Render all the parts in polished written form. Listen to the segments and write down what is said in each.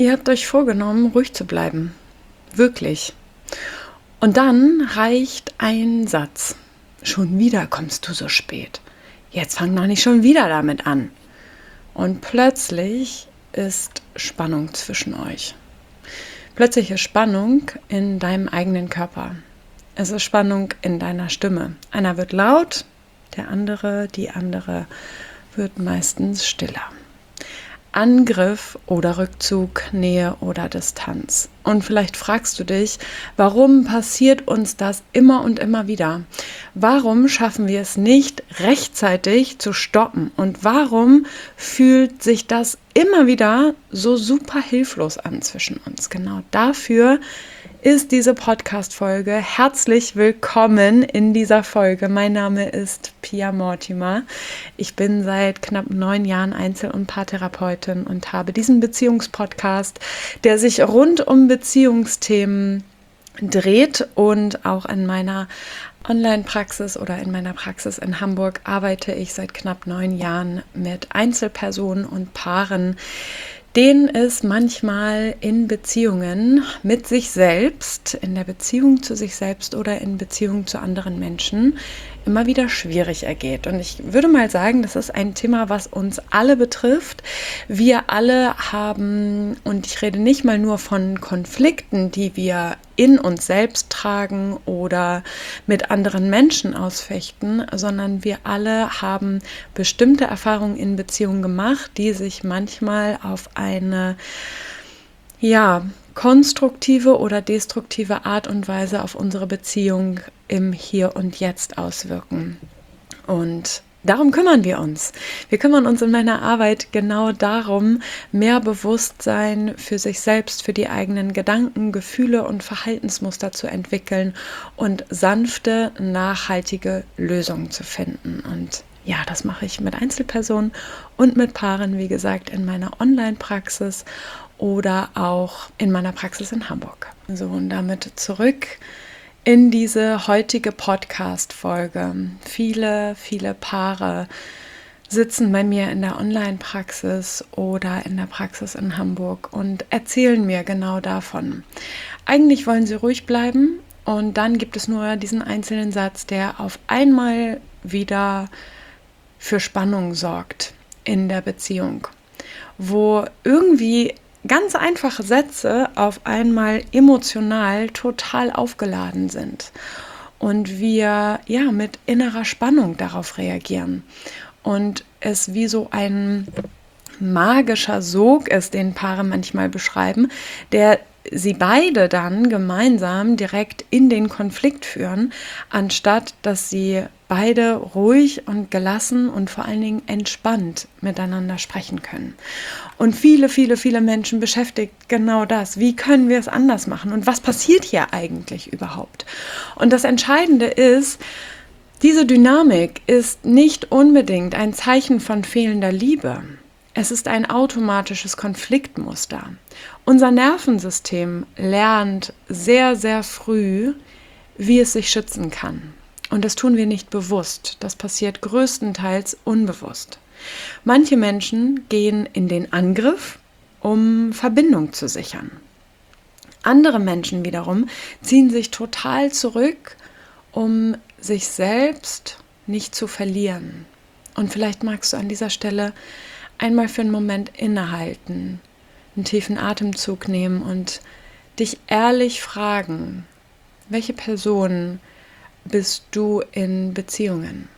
Ihr habt euch vorgenommen, ruhig zu bleiben. Wirklich. Und dann reicht ein Satz. Schon wieder kommst du so spät. Jetzt fang doch nicht schon wieder damit an. Und plötzlich ist Spannung zwischen euch. Plötzlich ist Spannung in deinem eigenen Körper. Es ist Spannung in deiner Stimme. Einer wird laut, die andere wird meistens stiller. Angriff oder Rückzug, Nähe oder Distanz. Und vielleicht fragst du dich, warum passiert uns das immer und immer wieder? Warum schaffen wir es nicht, rechtzeitig zu stoppen? Und warum fühlt sich das immer wieder so super hilflos an zwischen uns? Genau dafür ist diese Podcast-Folge. Herzlich willkommen in dieser Folge. Mein Name ist Pia Mortimer. Ich bin seit knapp 9 Jahren Einzel- und Paartherapeutin und habe diesen Beziehungspodcast, der sich rund um Beziehungsthemen dreht, und auch in meiner Online-Praxis oder in meiner Praxis in Hamburg arbeite ich seit knapp 9 Jahren mit Einzelpersonen und Paaren, denen es manchmal in Beziehungen mit sich selbst, in der Beziehung zu sich selbst oder in Beziehung zu anderen Menschen immer wieder schwierig ergeht. Und ich würde mal sagen, das ist ein Thema, was uns alle betrifft. Wir alle haben, und ich rede nicht mal nur von Konflikten, die wir in uns selbst tragen oder mit anderen Menschen ausfechten, sondern wir alle haben bestimmte Erfahrungen in Beziehungen gemacht, die sich manchmal auf eine konstruktive oder destruktive Art und Weise auf unsere Beziehung im Hier und Jetzt auswirken. Und darum kümmern wir uns. Wir kümmern uns in meiner Arbeit genau darum, mehr Bewusstsein für sich selbst, für die eigenen Gedanken, Gefühle und Verhaltensmuster zu entwickeln und sanfte, nachhaltige Lösungen zu finden. Und ja, das mache ich mit Einzelpersonen und mit Paaren, wie gesagt, in meiner Online-Praxis oder auch in meiner Praxis in Hamburg. So, und damit zurück in diese heutige Podcast-Folge. Viele Paare sitzen bei mir in der Online-Praxis oder in der Praxis in Hamburg und erzählen mir genau davon. Eigentlich wollen sie ruhig bleiben, und dann gibt es nur diesen einzelnen Satz, der auf einmal wieder für Spannung sorgt in der Beziehung, wo irgendwie ganz einfache Sätze auf einmal emotional total aufgeladen sind und wir mit innerer Spannung darauf reagieren und es wie so ein magischer Sog ist, den Paare manchmal beschreiben, der sie beide dann gemeinsam direkt in den Konflikt führen, anstatt dass sie beide ruhig und gelassen und vor allen Dingen entspannt miteinander sprechen können. Und viele Menschen beschäftigt genau das. Wie können wir es anders machen? Und was passiert hier eigentlich überhaupt? Und das Entscheidende ist, diese Dynamik ist nicht unbedingt ein Zeichen von fehlender Liebe. Es ist ein automatisches Konfliktmuster. Unser Nervensystem lernt sehr früh, wie es sich schützen kann. Und das tun wir nicht bewusst. Das passiert größtenteils unbewusst. Manche Menschen gehen in den Angriff, um Verbindung zu sichern. Andere Menschen wiederum ziehen sich total zurück, um sich selbst nicht zu verlieren. Und vielleicht magst du an dieser Stelle einmal für einen Moment innehalten, einen tiefen Atemzug nehmen und dich ehrlich fragen, welche Person bist du in Beziehungen?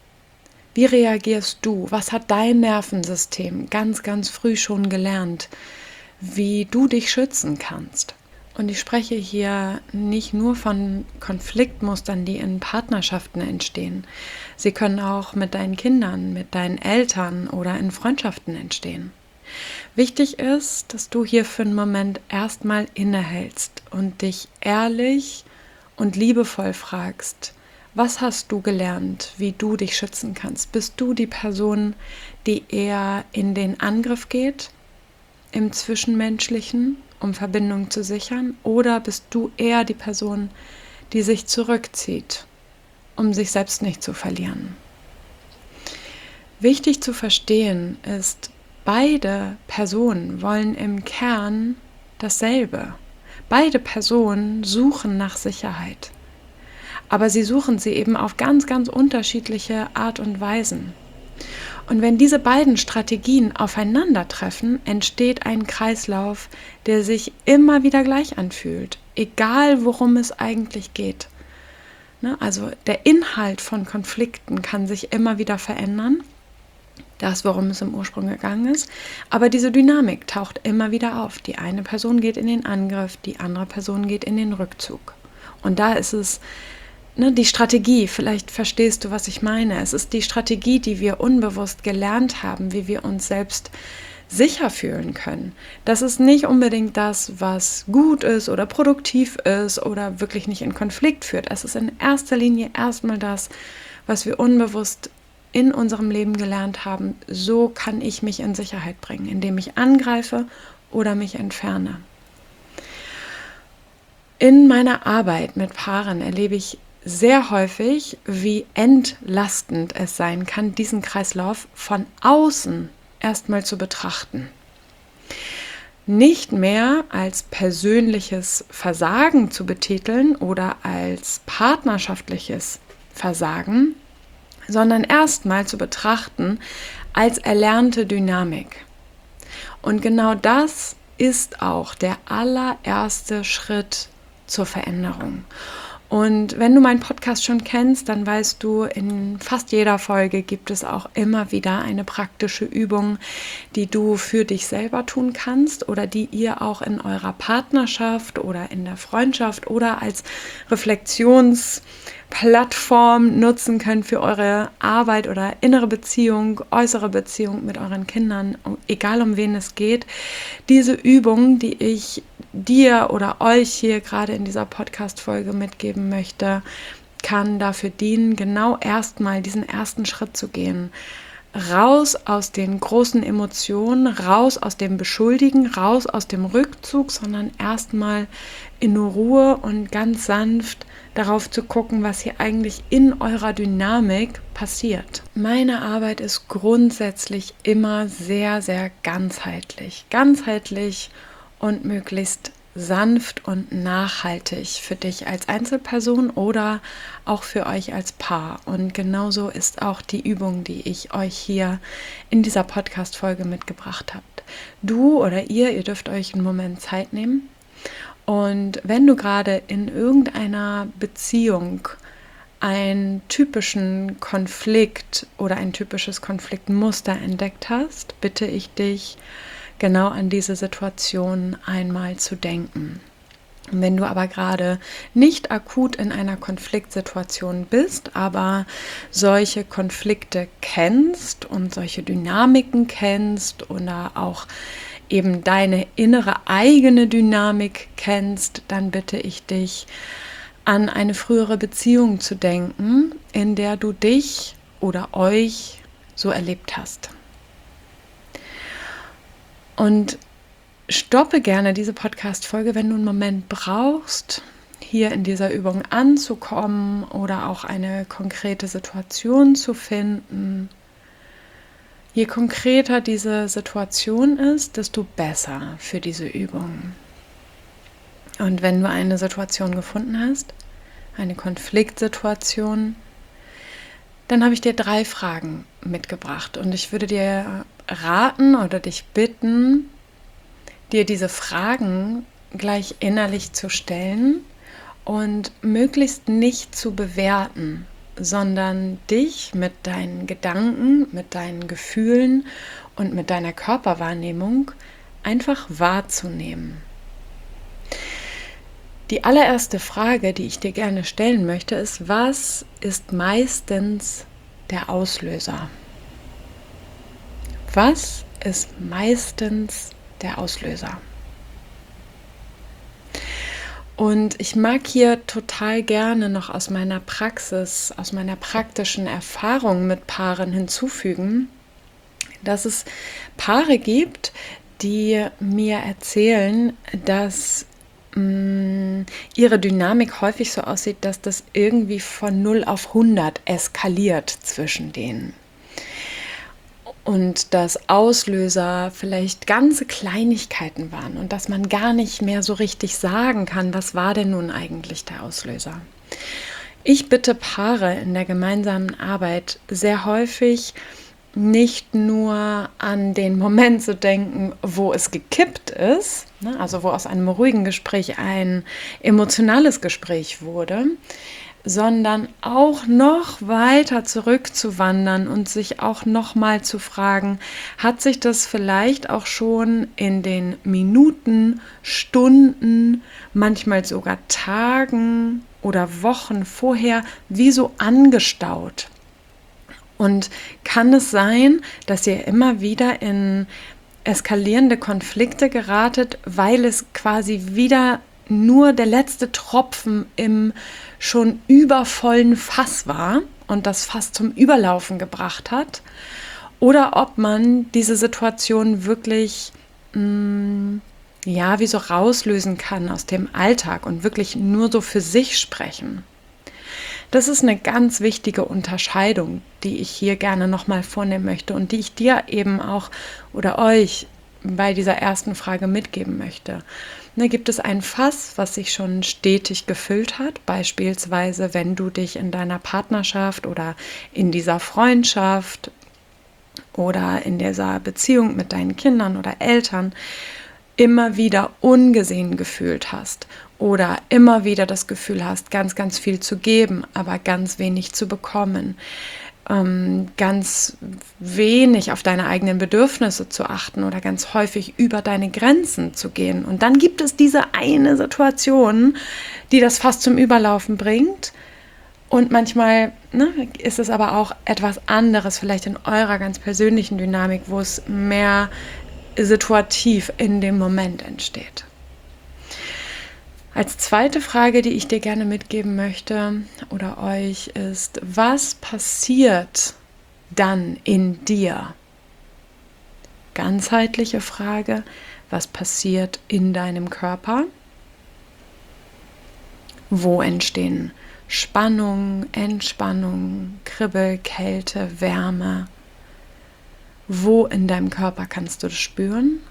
Wie reagierst du? Was hat dein Nervensystem ganz früh schon gelernt, wie du dich schützen kannst? Und ich spreche hier nicht nur von Konfliktmustern, die in Partnerschaften entstehen. Sie können auch mit deinen Kindern, mit deinen Eltern oder in Freundschaften entstehen. Wichtig ist, dass du hier für einen Moment erstmal innehältst und dich ehrlich und liebevoll fragst, was hast du gelernt, wie du dich schützen kannst? Bist du die Person, die eher in den Angriff geht, im Zwischenmenschlichen, um Verbindung zu sichern? Oder bist du eher die Person, die sich zurückzieht, um sich selbst nicht zu verlieren? Wichtig zu verstehen ist, beide Personen wollen im Kern dasselbe. Beide Personen suchen nach Sicherheit. Aber sie suchen sie eben auf ganz, ganz unterschiedliche Art und Weisen. Und wenn diese beiden Strategien aufeinandertreffen, entsteht ein Kreislauf, der sich immer wieder gleich anfühlt, egal worum es eigentlich geht. Also der Inhalt von Konflikten kann sich immer wieder verändern, das, worum es im Ursprung gegangen ist, aber diese Dynamik taucht immer wieder auf. Die eine Person geht in den Angriff, die andere Person geht in den Rückzug. Und da ist es die Strategie, vielleicht verstehst du, was ich meine. Es ist die Strategie, die wir unbewusst gelernt haben, wie wir uns selbst sicher fühlen können. Das ist nicht unbedingt das, was gut ist oder produktiv ist oder wirklich nicht in Konflikt führt. Es ist in erster Linie erstmal das, was wir unbewusst in unserem Leben gelernt haben. So kann ich mich in Sicherheit bringen, indem ich angreife oder mich entferne. In meiner Arbeit mit Paaren erlebe ich sehr häufig, wie entlastend es sein kann, diesen Kreislauf von außen erstmal zu betrachten. Nicht mehr als persönliches Versagen zu betiteln oder als partnerschaftliches Versagen, sondern erstmal zu betrachten als erlernte Dynamik. Und genau das ist auch der allererste Schritt zur Veränderung. Und wenn du meinen Podcast schon kennst, dann weißt du, in fast jeder Folge gibt es auch immer wieder eine praktische Übung, die du für dich selber tun kannst oder die ihr auch in eurer Partnerschaft oder in der Freundschaft oder als Reflexionsplattform nutzen könnt für eure Arbeit oder innere Beziehung, äußere Beziehung mit euren Kindern, egal um wen es geht. Diese Übung, die ich dir oder euch hier gerade in dieser Podcast-Folge mitgeben möchte, kann dafür dienen, genau erstmal diesen ersten Schritt zu gehen. Raus aus den großen Emotionen, raus aus dem Beschuldigen, raus aus dem Rückzug, sondern erstmal in Ruhe und ganz sanft darauf zu gucken, was hier eigentlich in eurer Dynamik passiert. Meine Arbeit ist grundsätzlich immer sehr, sehr ganzheitlich. Ganzheitlich und möglichst sanft und nachhaltig für dich als Einzelperson oder auch für euch als Paar. Und genauso ist auch die Übung, die ich euch hier in dieser Podcast-Folge mitgebracht habe. Du oder ihr dürft euch einen Moment Zeit nehmen. Und wenn du gerade in irgendeiner Beziehung einen typischen Konflikt oder ein typisches Konfliktmuster entdeckt hast, bitte ich dich, genau an diese Situation einmal zu denken. Und wenn du aber gerade nicht akut in einer Konfliktsituation bist, aber solche Konflikte kennst und solche Dynamiken kennst oder auch eben deine innere eigene Dynamik kennst, dann bitte ich dich, an eine frühere Beziehung zu denken, in der du dich oder euch so erlebt hast. Und stoppe gerne diese Podcast-Folge, wenn du einen Moment brauchst, hier in dieser Übung anzukommen oder auch eine konkrete Situation zu finden. Je konkreter diese Situation ist, desto besser für diese Übung. Und wenn du eine Situation gefunden hast, eine Konfliktsituation, dann habe ich dir 3 Fragen mitgebracht und ich würde dir raten oder dich bitten, dir diese Fragen gleich innerlich zu stellen und möglichst nicht zu bewerten, sondern dich mit deinen Gedanken, mit deinen Gefühlen und mit deiner Körperwahrnehmung einfach wahrzunehmen. Die allererste Frage, die ich dir gerne stellen möchte, ist: Was ist meistens der Auslöser? Was ist meistens der Auslöser? Und ich mag hier total gerne noch aus meiner Praxis, aus meiner praktischen Erfahrung mit Paaren hinzufügen, dass es Paare gibt, die mir erzählen, dass ihre Dynamik häufig so aussieht, dass das irgendwie von 0 auf 100 eskaliert zwischen denen. und dass Auslöser vielleicht ganze Kleinigkeiten waren und dass man gar nicht mehr so richtig sagen kann, was war denn nun eigentlich der Auslöser. Ich bitte Paare in der gemeinsamen Arbeit sehr häufig, nicht nur an den Moment zu denken, wo es gekippt ist, also wo aus einem ruhigen Gespräch ein emotionales Gespräch wurde, sondern auch noch weiter zurückzuwandern und sich auch noch mal zu fragen, hat sich das vielleicht auch schon in den Minuten, Stunden, manchmal sogar Tagen oder Wochen vorher wie so angestaut? Und kann es sein, dass ihr immer wieder in eskalierende Konflikte geratet, weil es quasi wieder nur der letzte Tropfen im schon übervollen Fass war und das Fass zum Überlaufen gebracht hat? Oder ob man diese Situation wirklich wie so rauslösen kann aus dem Alltag und wirklich nur so für sich sprechen. Das ist eine ganz wichtige Unterscheidung, die ich hier gerne nochmal vornehmen möchte und die ich dir eben auch oder euch bei dieser ersten Frage mitgeben möchte. Da gibt es ein Fass, was sich schon stetig gefüllt hat, beispielsweise wenn du dich in deiner Partnerschaft oder in dieser Freundschaft oder in dieser Beziehung mit deinen Kindern oder Eltern immer wieder ungesehen gefühlt hast oder immer wieder das Gefühl hast, ganz, ganz viel zu geben, aber ganz wenig zu bekommen, ganz wenig auf deine eigenen Bedürfnisse zu achten oder ganz häufig über deine Grenzen zu gehen. Und dann gibt es diese eine Situation, die das fast zum Überlaufen bringt. Und manchmal ist es aber auch etwas anderes, vielleicht in eurer ganz persönlichen Dynamik, wo es mehr situativ in dem Moment entsteht. Als zweite Frage, die ich dir gerne mitgeben möchte oder euch, ist, was passiert dann in dir? Ganzheitliche Frage, was passiert in deinem Körper? Wo entstehen Spannung, Entspannung, Kribbel, Kälte, Wärme? Wo in deinem Körper kannst du das spüren?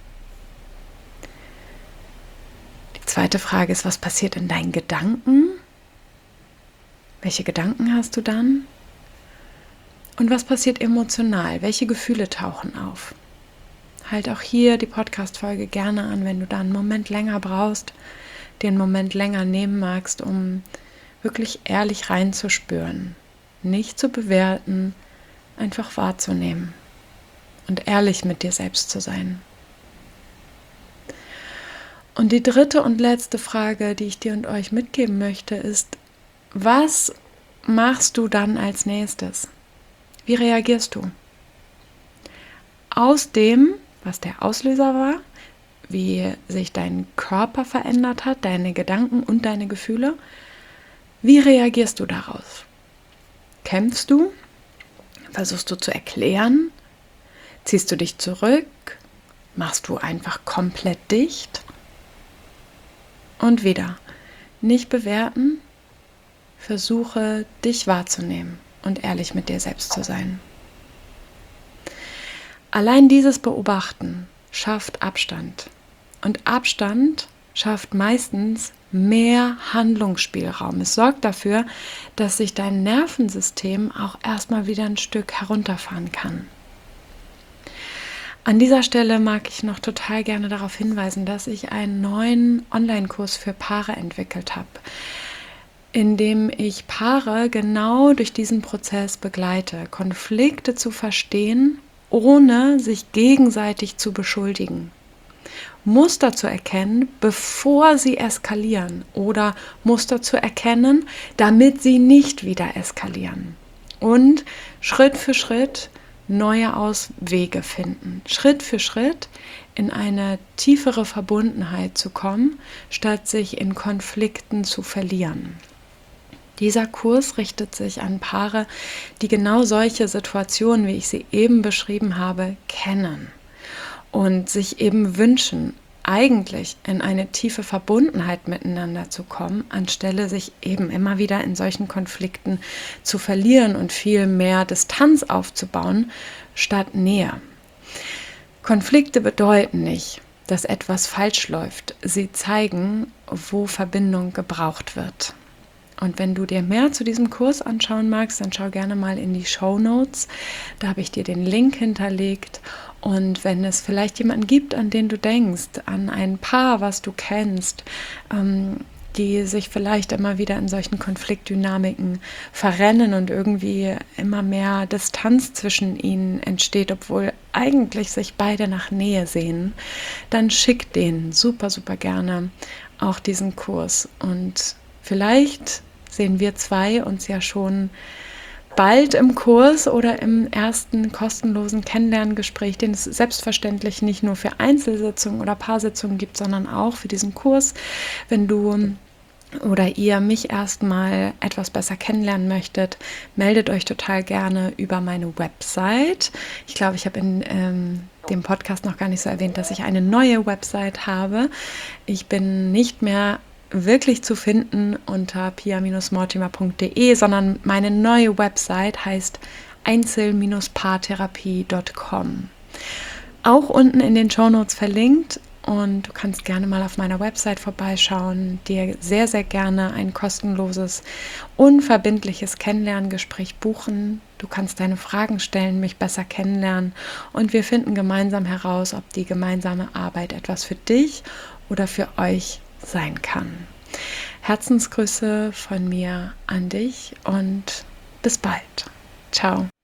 Die zweite Frage ist, was passiert in deinen Gedanken? Welche Gedanken hast du dann? Und was passiert emotional? Welche Gefühle tauchen auf? Halt auch hier die Podcast-Folge gerne an, wenn du da einen Moment länger brauchst, dir einen Moment länger nehmen magst, um wirklich ehrlich reinzuspüren, nicht zu bewerten, einfach wahrzunehmen und ehrlich mit dir selbst zu sein. Und die dritte und letzte Frage, die ich dir und euch mitgeben möchte, ist, was machst du dann als nächstes? Wie reagierst du? Aus dem, was der Auslöser war, wie sich dein Körper verändert hat, deine Gedanken und deine Gefühle, wie reagierst du darauf? Kämpfst du? Versuchst du zu erklären? Ziehst du dich zurück? Machst du einfach komplett dicht? Und wieder, nicht bewerten, versuche dich wahrzunehmen und ehrlich mit dir selbst zu sein. Allein dieses Beobachten schafft Abstand. Und Abstand schafft meistens mehr Handlungsspielraum. Es sorgt dafür, dass sich dein Nervensystem auch erstmal wieder ein Stück herunterfahren kann. An dieser Stelle mag ich noch total gerne darauf hinweisen, dass ich einen neuen Online-Kurs für Paare entwickelt habe, in dem ich Paare genau durch diesen Prozess begleite, Konflikte zu verstehen, ohne sich gegenseitig zu beschuldigen. Muster zu erkennen, bevor sie eskalieren oder Muster zu erkennen, damit sie nicht wieder eskalieren. Und Schritt für Schritt neue Auswege finden. Schritt für Schritt in eine tiefere Verbundenheit zu kommen, statt sich in Konflikten zu verlieren. Dieser Kurs richtet sich an Paare, die genau solche Situationen, wie ich sie eben beschrieben habe, kennen und sich eben wünschen, eigentlich in eine tiefe Verbundenheit miteinander zu kommen, anstelle sich eben immer wieder in solchen Konflikten zu verlieren und viel mehr Distanz aufzubauen, statt Nähe. Konflikte bedeuten nicht, dass etwas falsch läuft. Sie zeigen, wo Verbindung gebraucht wird. Und wenn du dir mehr zu diesem Kurs anschauen magst, dann schau gerne mal in die Shownotes. Da habe ich dir den Link hinterlegt. Und wenn es vielleicht jemanden gibt, an den du denkst, an ein Paar, was du kennst, die sich vielleicht immer wieder in solchen Konfliktdynamiken verrennen und irgendwie immer mehr Distanz zwischen ihnen entsteht, obwohl eigentlich sich beide nach Nähe sehen, dann schick denen super, super gerne auch diesen Kurs. Und vielleicht sehen wir zwei uns ja schon bald im Kurs oder im ersten kostenlosen Kennenlerngespräch, den es selbstverständlich nicht nur für Einzelsitzungen oder Paarsitzungen gibt, sondern auch für diesen Kurs. Wenn du oder ihr mich erstmal etwas besser kennenlernen möchtet, meldet euch total gerne über meine Website. Ich glaube, ich habe in dem Podcast noch gar nicht so erwähnt, dass ich eine neue Website habe. Ich bin nicht mehr wirklich zu finden unter pia-mortimer.de, sondern meine neue Website heißt einzel-paartherapie.com. Auch unten in den Shownotes verlinkt, und du kannst gerne mal auf meiner Website vorbeischauen, dir sehr, sehr gerne ein kostenloses, unverbindliches Kennenlerngespräch buchen. Du kannst deine Fragen stellen, mich besser kennenlernen, und wir finden gemeinsam heraus, ob die gemeinsame Arbeit etwas für dich oder für euch sein kann. Herzensgrüße von mir an dich und bis bald. Ciao.